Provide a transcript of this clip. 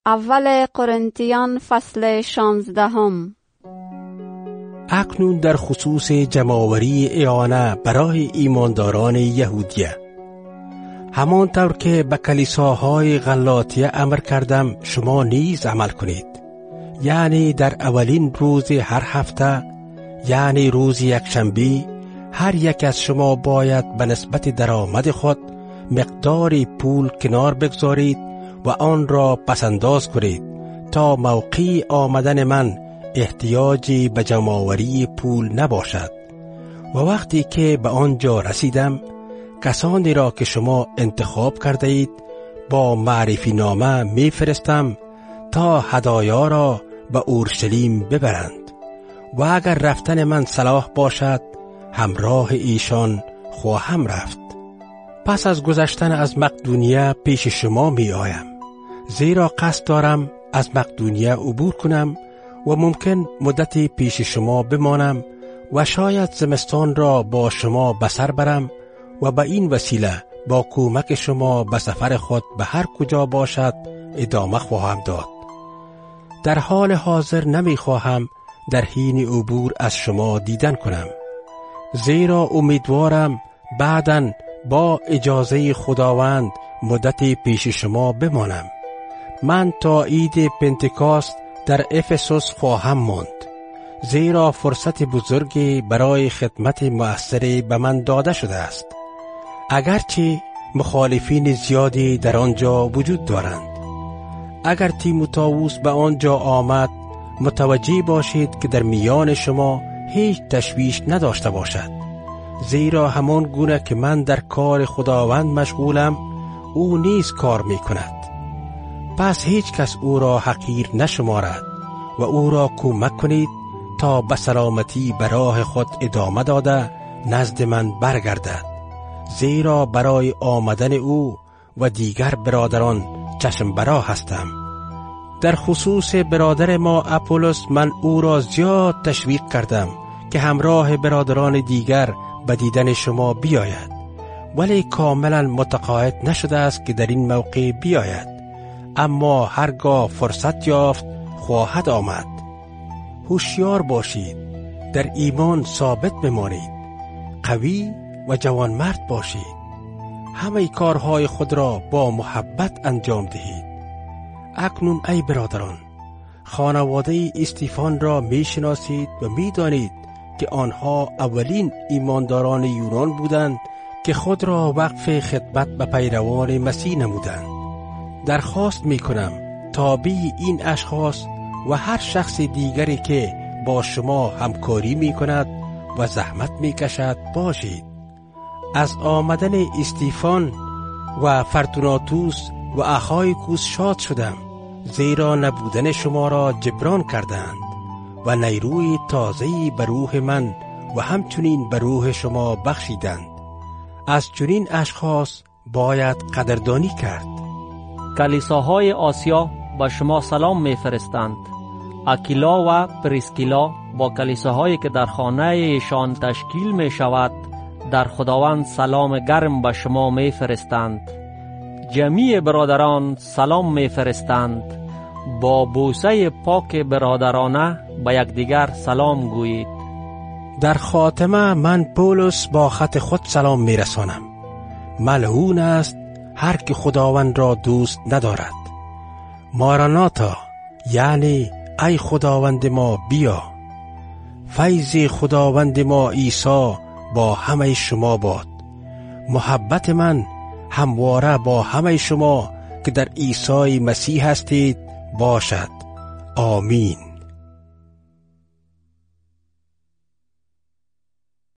اول قرنتیان فصل 16. اکنون در خصوص جمع‌آوری اعانه برای ایمانداران یهودیه، همانطور که به کلیساهای غلاطیه امر کردم شما نیز عمل کنید. یعنی در اولین روز هر هفته، یعنی روز یکشنبه، هر یک از شما باید به نسبت درآمد خود مقداری پول کنار بگذارید و آن را پسنداز کنید تا موقع آمدن من احتیاجی به جمع‌آوری پول نباشد. و وقتی که به آنجا رسیدم، کسانی را که شما انتخاب کرده اید با معرفی نامه می فرستم تا هدایا را به اورشلیم ببرند و اگر رفتن من صلاح باشد همراه ایشان خواهم رفت. پس از گذشتن از مقدونیه پیش شما می آیم، زیرا قصد دارم از مقدونیه عبور کنم و ممکن مدتی پیش شما بمانم و شاید زمستان را با شما بسر برم و به این وسیله با کمک شما به سفر خود به هر کجا باشد ادامه خواهم داد. در حال حاضر نمی خواهم در حین عبور از شما دیدن کنم، زیرا امیدوارم بعداً با اجازه خداوند مدتی پیش شما بمانم. من تا عید پنتکاست در افسوس خواهم ماند، زیرا فرصت بزرگی برای خدمت مؤثری به من داده شده است، اگرچه مخالفین زیادی در آنجا وجود دارند. اگر تیموتائوس به آنجا آمد، متوجه باشید که در میان شما هیچ تشویش نداشته باشد، زیرا همان گونه که من در کار خداوند مشغولم او نیز کار می کند. پس هیچ کس او را حقیر نشمارد و او را کمک کنید تا به سلامتی به راه خود ادامه داده نزد من برگردد، زیرا برای آمدن او و دیگر برادران چشم برا هستم. در خصوص برادر ما اپولوس من او را زیاد تشویق کردم که همراه برادران دیگر به دیدن شما بیاید، ولی کاملا متقاعد نشده است که در این موقع بیاید، اما هرگاه فرصت یافت خواهد آمد. هوشیار باشید، در ایمان ثابت بمانید، قوی و جوانمرد باشید، همه کارهای خود را با محبت انجام دهید. اکنون ای برادران، خانواده استیفان را می شناسید و می دانید که آنها اولین ایمانداران یونان بودند که خود را وقف خدمت به پیروان مسیح نمودند. درخواست می کنم تابع این اشخاص و هر شخص دیگری که با شما همکاری می کند و زحمت می کشد باشید. از آمدن استیفان و فرتوناتوس و اخایکوس شاد شدم، زیرا نبودن شما را جبران کردند و نیروی تازه‌ای به روح من و همچنین به روح شما بخشیدند. از چنین اشخاص باید قدردانی کرد. کلیساهای آسیا با شما سلام می‌فرستند. آکیلا و پریسکیلا با کلیساهایی که در خانه ایشان تشکیل می شود در خداوند سلام گرم به شما می‌فرستند. جمیع برادران سلام می‌فرستند. با بوسه پاک برادرانه به یکدیگر سلام گویید. در خاتمه من پولس با خط خود سلام می‌رسانم. ملعون است هر که خداوند را دوست ندارد. ماراناتا، یعنی ای خداوند ما بیا. فیض خداوند ما عیسی با همه شما باد. محبت من همواره با همه شما که در عیسی مسیح هستید باشد. آمین.